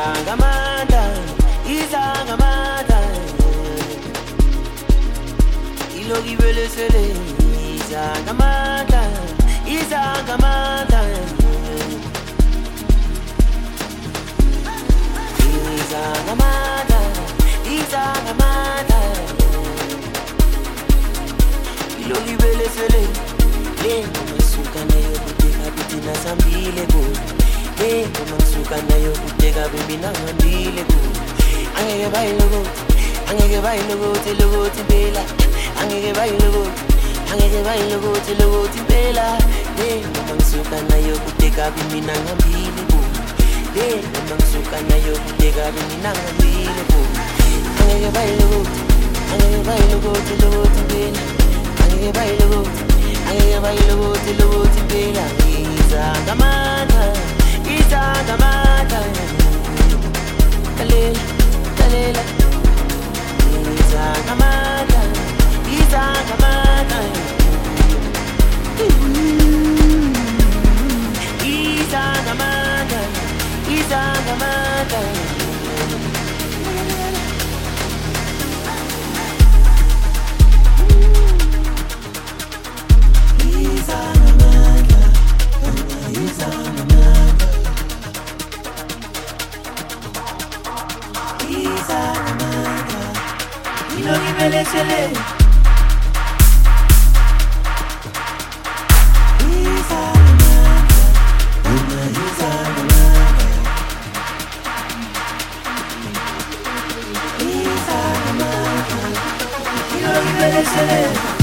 Izangamanda, Izangamanda, Ilogi belesele, Izangamanda, Izangamanda, Izangamanda, Izangamanda, Ilogi belesele, Lendo masuka nayo kuteka bitina sambile bo. Lendo masuka nayo kuteka bimina ngandile bo. Angeke bayilogothi logothi bela. Angeke bayilogothi logothi bela. Lendo masuka nayo kuteka bimina ngambile bo. Lendo masuka nayo kuteka bimina ngambile bo. Angeke bayilogothi logothi bela. Angeke bayilogothi logothi bela. Izangamanda, Izangamanda, Kalela, Kalela. Izangamanda, Izangamanda, Izangamanda, Izangamanda. Ilogi belesele, Ilogi belesele.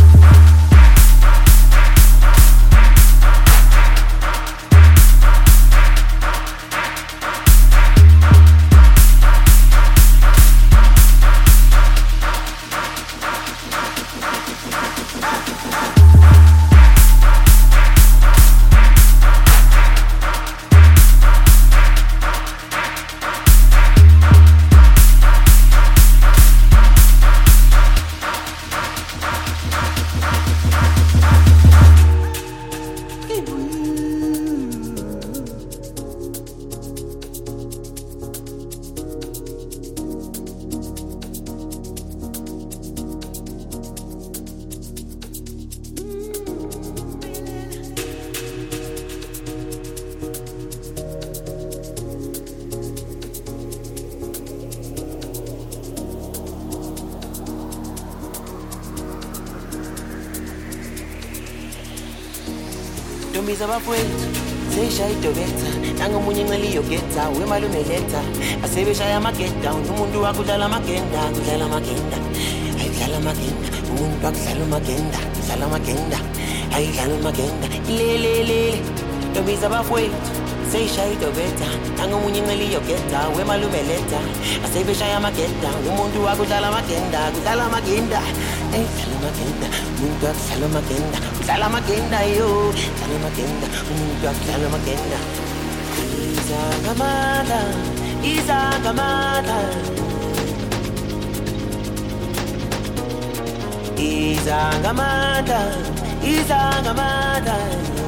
Dombiza bafowethu seyishaya idobetha nangomunye inceli yogeta wemalume letha asebeshaya amagenda umuntu wakho udlala amagenda ayidlala amagenda umuntu wakudlala amagenda ayidlala amagenda lelelele. Dombiza bafowethu seyishaya idobetha nangomunye inceli yogeta wemalume letha asebeshaya amagenda umuntu wakho udlala amagenda ayidlala amagenda umuntu wakudlala amagenda udlala amagenda yo udlala amagenda umuntu wakudlala amagenda. Izangamanda, Izangamanda, Izangamanda, Izangamanda,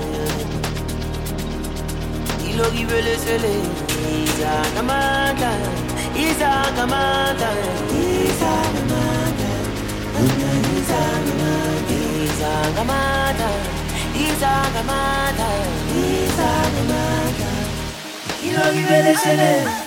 Ilogi belesele. Izangamanda, Izangamanda, Izangamanda, Izangamanda, Izangamanda, Izangamanda, Ilogi belesele.